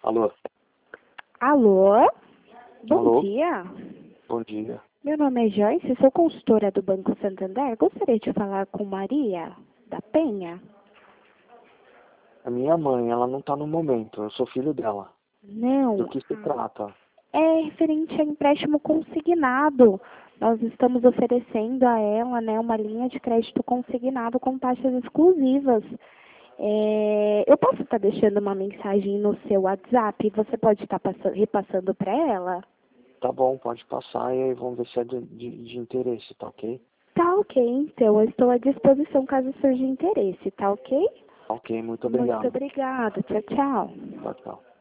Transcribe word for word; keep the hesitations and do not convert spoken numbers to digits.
Alô? Alô? Bom Alô? dia. Bom dia. Meu nome é Joyce, sou consultora do Banco Santander. Gostaria de falar com Maria da Penha. A minha mãe, ela não tá no momento. Eu sou filho dela. Não. Do que se trata? É referente a empréstimo consignado. Nós estamos oferecendo a ela, né, uma linha de crédito consignado com taxas exclusivas. É, eu posso estar deixando uma mensagem no seu WhatsApp e você pode estar passa- repassando para ela? Tá bom, pode passar e aí vamos ver se é de, de, de interesse, tá ok? Tá ok, então. Eu estou à disposição caso surja interesse, tá ok? Ok, muito Muito obrigado. obrigada. Tchau, tchau. Tchau, tchau.